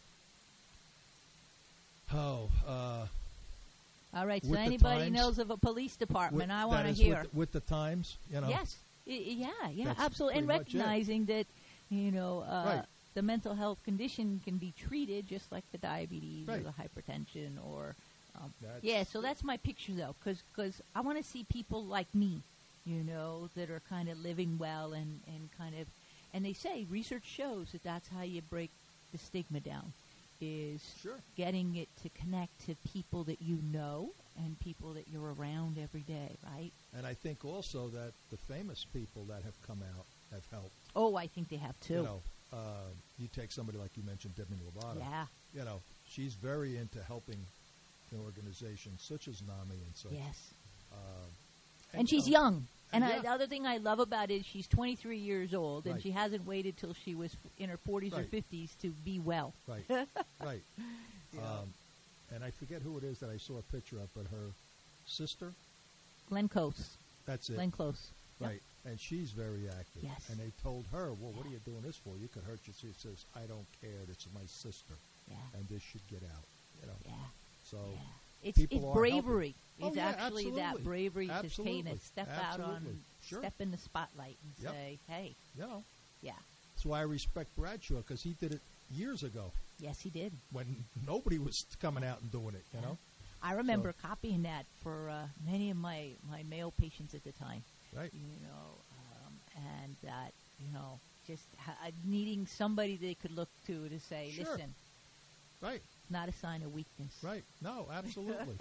all right, so anybody knows of a police department, I want to hear. With the times, you know? Yes. Yeah, absolutely. And recognizing that, you know, the mental health condition can be treated just like the diabetes or the hypertension or... so that's my picture, though, because I want to see people like me, you know, that are kind of living well and kind of... And they say, research shows that that's how you break the stigma down, is getting it to connect to people that you know and people that you're around every day, right? And I think also that the famous people that have come out have helped. Oh, I think they have, too. You know, you take somebody like you mentioned, Demi Lovato. Yeah. You know, she's very into helping organizations such as NAMI and so. Yes. And she's young. And yeah. The other thing I love about it is she's 23 years old, and she hasn't waited till she was in her 40s or 50s to be well. Right, right. Yeah. And I forget who it is that I saw a picture of, but her sister? Glenn Close. That's it. Glenn Close. Right. Yep. And she's very active. Yes. And they told her, well, what are you doing this for? You could hurt yourself. She says, I don't care. It's my sister. Yeah. And this should get out. You know? Yeah. So it's bravery. It's actually absolutely. That bravery absolutely. to step out on, step in the spotlight and say, hey. You know. Yeah. That's why I respect Bradshaw, because he did it years ago. Yes, he did. When nobody was coming out and doing it, you know. I remember copying that for many of my male patients at the time. Right. And that, just needing somebody they could look to say, Sure. listen. Right. Not a sign of weakness. Right. No, absolutely.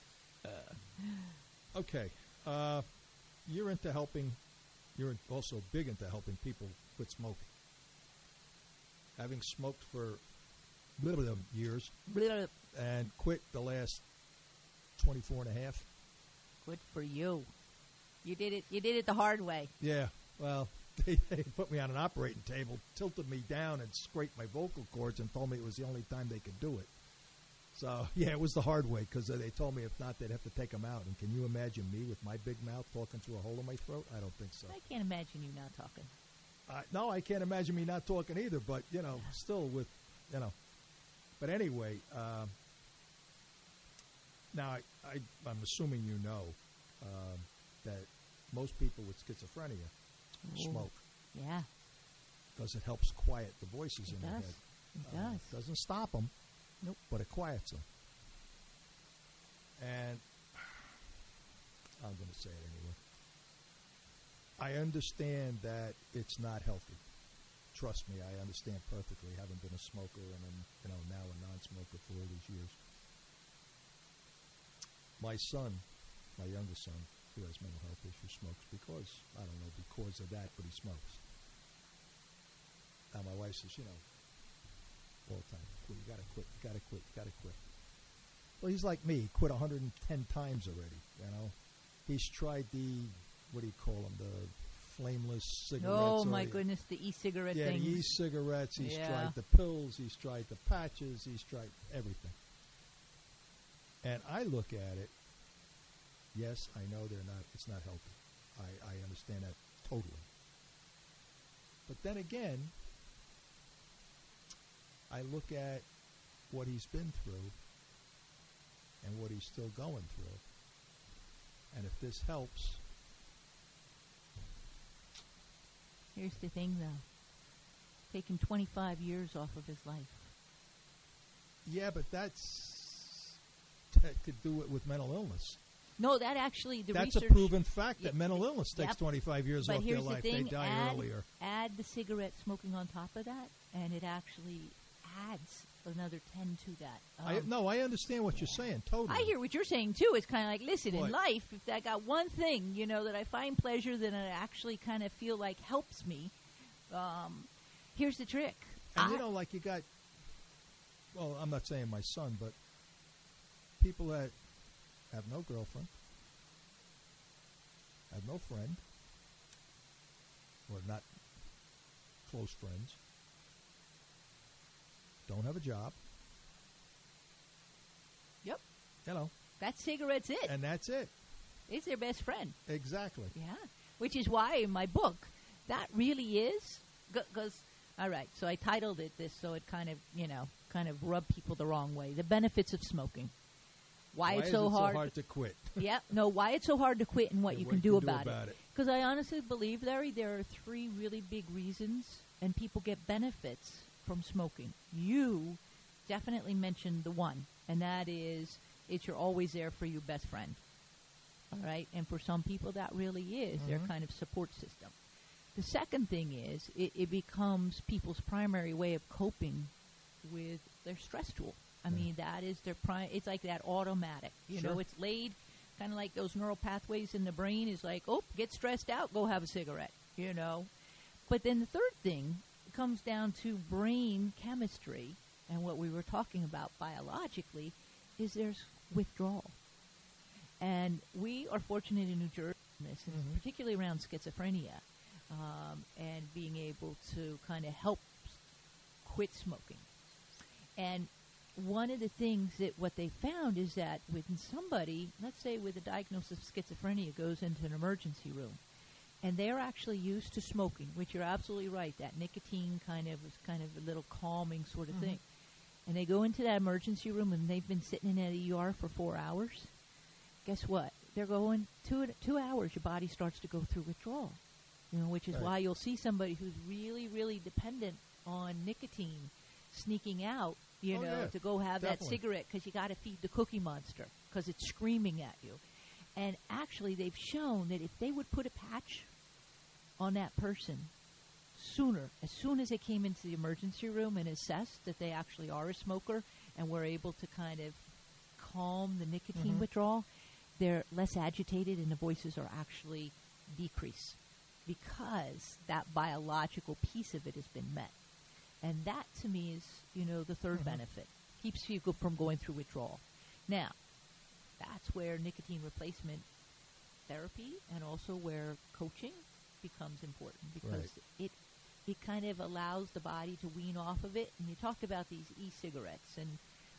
Okay. You're into helping. You're also big into helping people quit smoking. Having smoked for years and quit the last 24 and a half. Good for you. You did it the hard way. Yeah. Well, they put me on an operating table, tilted me down, and scraped my vocal cords and told me it was the only time they could do it. So, yeah, it was the hard way because they told me if not, they'd have to take them out. And can you imagine me with my big mouth talking through a hole in my throat? I don't think so. I can't imagine you not talking. No, I can't imagine me not talking either, but, still with, But anyway, now I'm assuming that most people with schizophrenia smoke. Yeah. Because it helps quiet the voices in their head. It does. It doesn't stop them. Nope. But it quiets them. And I'm going to say it anyway. I understand that it's not healthy. Trust me, I understand perfectly, having been a smoker and now a non-smoker for all these years. My son, my youngest son, who has mental health issues, smokes because of that, but he smokes. Now my wife says, all the time, well, you gotta quit, you gotta quit. Well, he's like me, quit 110 times already, He's tried what do you call them, the flameless cigarettes. Oh, my goodness, the e-cigarette things. Yeah, the e-cigarettes, he's tried the pills, he's tried the patches, he's tried everything. And I look at it, yes, I know it's not healthy. I understand that totally. But then again, I look at what he's been through and what he's still going through. And if this helps. Here's the thing, though. Taking 25 years off of his life. Yeah, but that could do it with mental illness. No, that actually, that's research... a proven fact that mental illness takes 25 years off their life. Thing, they die earlier. Add the cigarette smoking on top of that, and it actually adds another 10 to that. I understand what you're saying, totally. I hear what you're saying, too. It's kind of like, listen, in life, if I got one thing, that I find pleasure, that I actually kind of feel like helps me, here's the trick. And you got, well, I'm not saying my son, but people that have no girlfriend, have no friend, or not close friends, don't have a job. Yep. That cigarette's it. And that's it. It's their best friend. Exactly. Yeah. Which is why in my book, that really is, because, all right, so I titled it this so it kind of rubbed people the wrong way. The benefits of smoking. Why it's so hard to quit. Yeah. No, why it's so hard to quit and what you can do about it. Because I honestly believe, Larry, there are 3 really big reasons, and people get benefits from smoking. You definitely mentioned the one, and that is you're always there for your best friend. All right? And for some people, that really is their kind of support system. The second thing is it becomes people's primary way of coping with their stress tool. I mean, that is their it's like that automatic. It's laid kind of like those neural pathways in the brain is like, oh, get stressed out, go have a cigarette, But then the third thing comes down to brain chemistry, and what we were talking about biologically is there's withdrawal. And we are fortunate in New Jersey, particularly around schizophrenia, and being able to kind of help quit smoking. And one of the things that what they found is that when somebody, let's say with a diagnosis of schizophrenia, goes into an emergency room, and they're actually used to smoking, which you're absolutely right, that nicotine is kind of a little calming sort of thing. And they go into that emergency room and they've been sitting in that ER for 4 hours. Guess what? They're going 2 hours, your body starts to go through withdrawal. Which is why you'll see somebody who's really, really dependent on nicotine sneaking out, to go have that cigarette because you got to feed the Cookie Monster because it's screaming at you. And actually, they've shown that if they would put a patch on that person sooner, as soon as they came into the emergency room and assessed that they actually are a smoker and were able to kind of calm the nicotine withdrawal, they're less agitated and the voices are actually decreased because that biological piece of it has been met. And that, to me, is, the third benefit. Keeps you from going through withdrawal. Now, that's where nicotine replacement therapy and also where coaching becomes important, because it kind of allows the body to wean off of it. And you talked about these e-cigarettes, and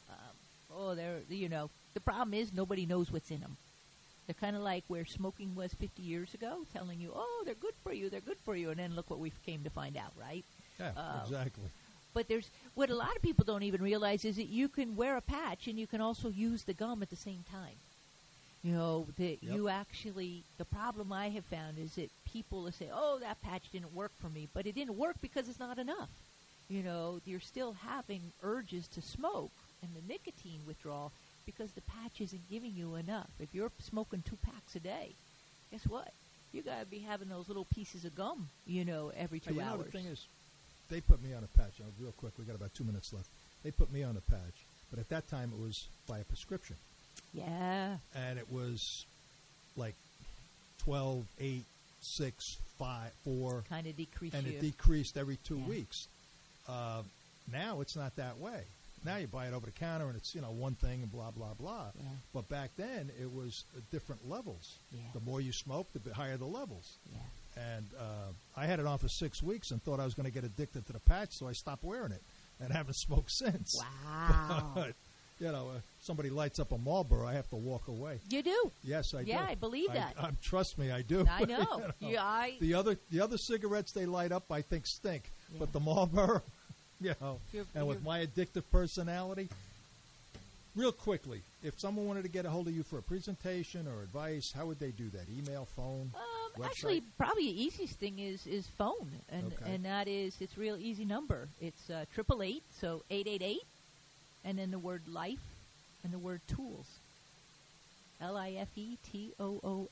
the problem is nobody knows what's in them. They're kind of like where smoking was 50 years ago, telling you, oh, they're good for you, and then look what we came to find out, right? Yeah, exactly. But what a lot of people don't even realize is that you can wear a patch and you can also use the gum at the same time. You actually, the problem I have found is that people will say, oh, that patch didn't work for me, but it didn't work because it's not enough. You're still having urges to smoke and the nicotine withdrawal because the patch isn't giving you enough. If you're smoking 2 packs a day, guess what? You got to be having those little pieces of gum, every 2 hours. The thing is, they put me on a patch. Real quick, we got about 2 minutes left. They put me on a patch, but at that time it was by a prescription. Yeah. And it was like 12, 8, 6, 5, 4. Kind of decreased. And it decreased every 2 weeks. Now it's not that way. Now you buy it over the counter and it's, one thing and blah, blah, blah. Yeah. But back then it was different levels. Yeah. The more you smoked, the higher the levels. Yeah. And I had it on for 6 weeks and thought I was going to get addicted to the patch, so I stopped wearing it and haven't smoked since. Wow. But, somebody lights up a Marlboro, I have to walk away. You do? Yes, I do. Yeah, I believe that. Trust me, I do. I know. The other cigarettes they light up, I think stink. Yeah. But the Marlboro, and with my addictive personality, real quickly, if someone wanted to get a hold of you for a presentation or advice, how would they do that? Email, phone, website? Actually, probably the easiest thing is phone, and that is, it's a real easy number. It's 888, so 888, and then the word life and the word tools. LIFETOOLS.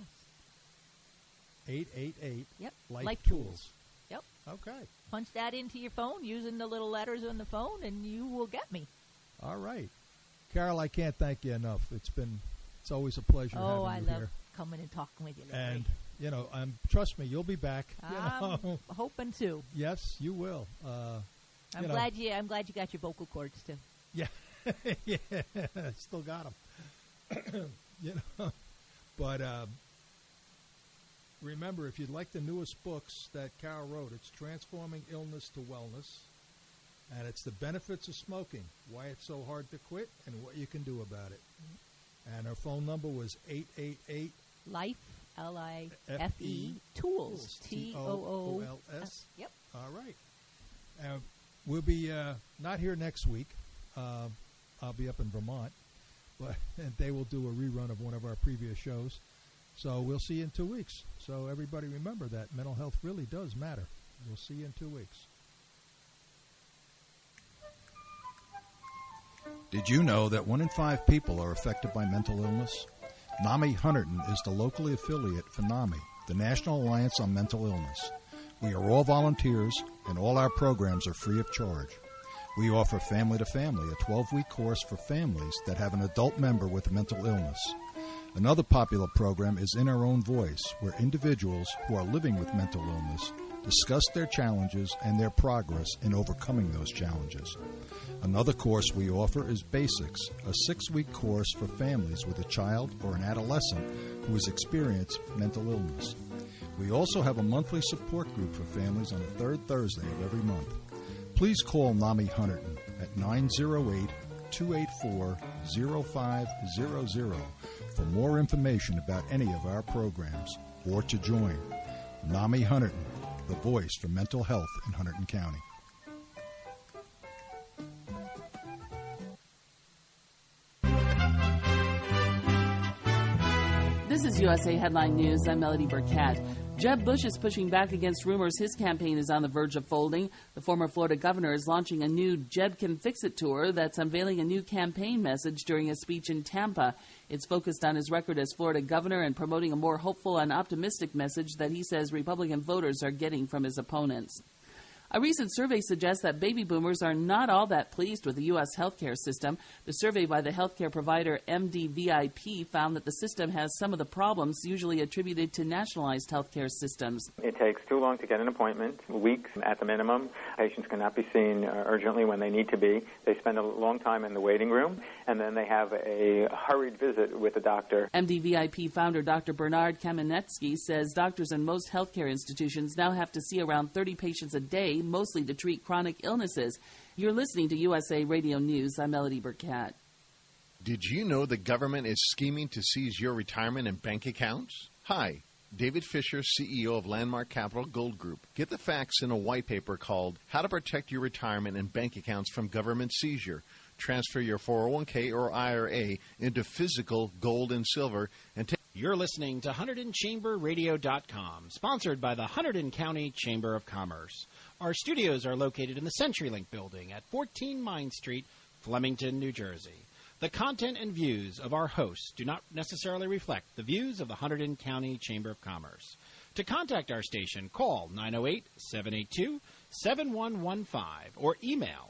888. Yep. Life Tools. Yep. Okay. Punch that into your phone using the little letters on the phone, and you will get me. All right. Carol, I can't thank you enough. It's always a pleasure having you here. I love coming and talking with you. And, trust me, you'll be back. I'm hoping to. Yes, you will. I'm glad you got your vocal cords, too. Yeah. Yeah. Still got them. But remember, if you'd like the newest books that Carol wrote, it's Transforming Illness to Wellness. And it's the benefits of smoking, why it's so hard to quit, and what you can do about it. And her phone number was 888 Life, LIFE, Tools, TOOLS. Yep. All right. We'll be not here next week. I'll be up in Vermont, and they will do a rerun of one of our previous shows. So we'll see you in 2 weeks. So everybody remember that mental health really does matter. We'll see you in 2 weeks. Did you know that 1 in 5 people are affected by mental illness? NAMI Hunterdon is the local affiliate for NAMI, the National Alliance on Mental Illness. We are all volunteers, and all our programs are free of charge. We offer Family to Family, a 12-week course for families that have an adult member with mental illness. Another popular program is In Our Own Voice, where individuals who are living with mental illness discuss their challenges and their progress in overcoming those challenges. Another course we offer is Basics, a 6-week course for families with a child or an adolescent who has experienced mental illness. We also have a monthly support group for families on the third Thursday of every month. Please call NAMI Hunterdon at 908-284-0500 for more information about any of our programs or to join. NAMI Hunterdon, the voice for mental health in Hunterdon County. This This is USA Headline News. I'm Melody Burkett. Jeb Bush is pushing back against rumors his campaign is on the verge of folding. The former Florida governor is launching a new Jeb Can Fix It tour that's unveiling a new campaign message during a speech in Tampa. It's focused on his record as Florida governor and promoting a more hopeful and optimistic message that he says Republican voters are getting from his opponents. A recent survey suggests that baby boomers are not all that pleased with the U.S. healthcare system. The survey by the healthcare provider MDVIP found that the system has some of the problems usually attributed to nationalized healthcare systems. It takes too long to get an appointment, weeks at the minimum. Patients cannot be seen urgently when they need to be. They spend a long time in the waiting room, and then they have a hurried visit with the doctor. MDVIP founder Dr. Bernard Kamenetsky says doctors in most healthcare institutions now have to see around 30 patients a day, mostly to treat chronic illnesses. You're listening to USA Radio News. I'm Melody Burkett. Did you know the government is scheming to seize your retirement and bank accounts? Hi, David Fisher, CEO of Landmark Capital Gold Group. Get the facts in a white paper called How to Protect Your Retirement and Bank Accounts from Government Seizure. Transfer your 401k or IRA into physical gold and silver and take. You're listening to HunterdonChamberRadio.com, sponsored by the Hunterdon County Chamber of Commerce. Our studios are located in the CenturyLink building at 14 Mine Street, Flemington, New Jersey. The content and views of our hosts do not necessarily reflect the views of the Hunterdon County Chamber of Commerce. To contact our station, call 908-782-7115 or email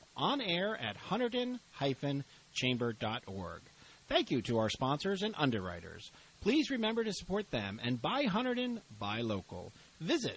onair@hunterdon-chamber.org. Thank you to our sponsors and underwriters. Please remember to support them and buy Hunterdon, buy local. Visit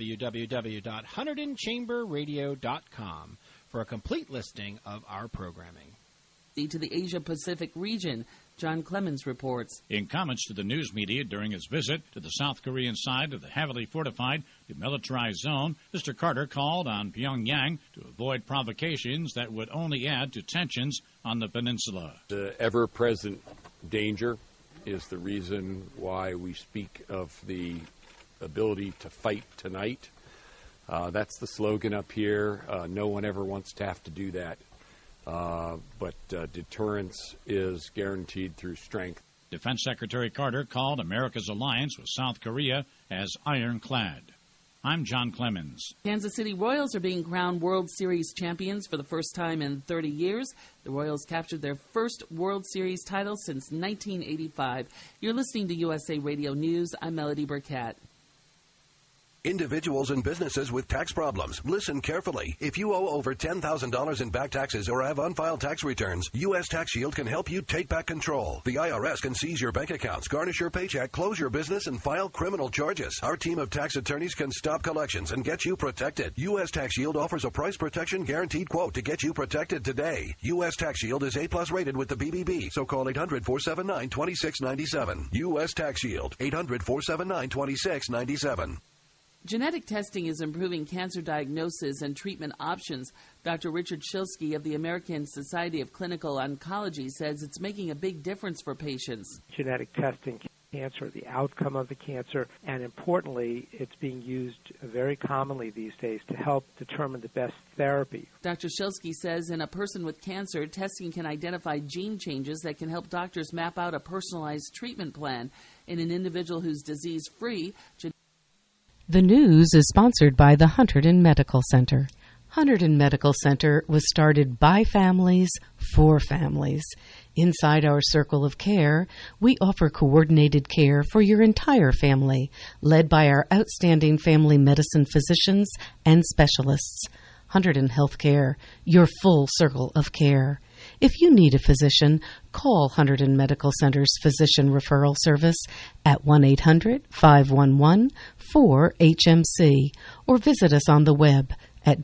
www.HunterdonChamberRadio.com for a complete listing of our programming. To the Asia-Pacific region, John Clemens reports. In comments to the news media during his visit to the South Korean side of the heavily fortified demilitarized zone, Mr. Carter called on Pyongyang to avoid provocations that would only add to tensions on the peninsula. The ever-present danger is the reason why we speak of the ability to fight tonight. That's the slogan up here. No one ever wants to have to do that. But deterrence is guaranteed through strength. Defense Secretary Carter called America's alliance with South Korea as ironclad. I'm John Clemens. Kansas City Royals are being crowned World Series champions for the first time in 30 years. The Royals captured their first World Series title since 1985. You're listening to USA Radio News. I'm Melody Burkett. Individuals and businesses with tax problems, listen carefully. If you owe over $10,000 in back taxes or have unfiled tax returns, U.S. Tax Shield can help you take back control. The IRS can seize your bank accounts, garnish your paycheck, close your business, and file criminal charges. Our team of tax attorneys can stop collections and get you protected. U.S. Tax Shield offers a price protection guaranteed quote to get you protected today. U.S. Tax Shield is A+ rated with the BBB, so call 800-479-2697. U.S. Tax Shield, 800-479-2697. Genetic testing is improving cancer diagnosis and treatment options. Dr. Richard Shilsky of the American Society of Clinical Oncology says it's making a big difference for patients. Genetic testing cancer, the outcome of the cancer, and importantly, it's being used very commonly these days to help determine the best therapy. Dr. Shilsky says in a person with cancer, testing can identify gene changes that can help doctors map out a personalized treatment plan. In an individual who's disease-free, The news is sponsored by the Hunterdon Medical Center. Hunterdon Medical Center was started by families for families. Inside our circle of care, we offer coordinated care for your entire family, led by our outstanding family medicine physicians and specialists. Hunterdon Healthcare, your full circle of care. If you need a physician, call Hunterdon Medical Center's Physician Referral Service at 1-800-511-4HMC or visit us on the web at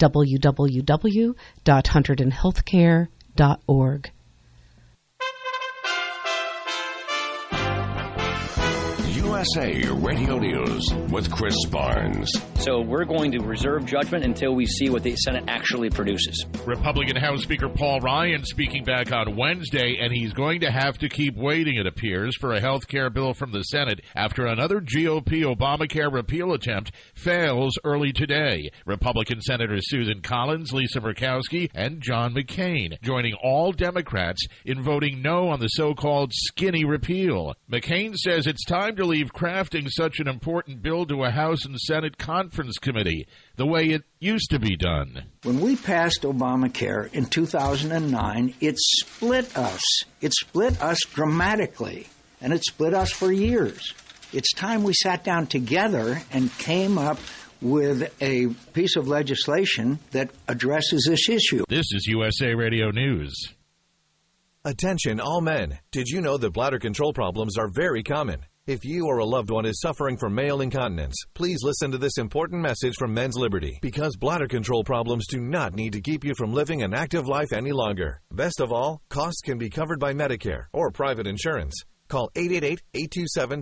www.hunterdonhealthcare.org. USA Radio News with Chris Barnes. So we're going to reserve judgment until we see what the Senate actually produces. Republican House Speaker Paul Ryan speaking back on Wednesday, and he's going to have to keep waiting, it appears, for a health care bill from the Senate after another GOP Obamacare repeal attempt fails early today. Republican Senators Susan Collins, Lisa Murkowski, and John McCain joining all Democrats in voting no on the so-called skinny repeal. McCain says it's time to leave crafting such an important bill to a House and Senate conference committee, the way it used to be done. When we passed Obamacare in 2009, it split us. It split us dramatically, and it split us for years. It's time we sat down together and came up with a piece of legislation that addresses this issue. This is USA Radio News. Attention all men. Did you know that bladder control problems are very common? If you or a loved one is suffering from male incontinence, please listen to this important message from Men's Liberty, because bladder control problems do not need to keep you from living an active life any longer. Best of all, costs can be covered by Medicare or private insurance. Call 888-827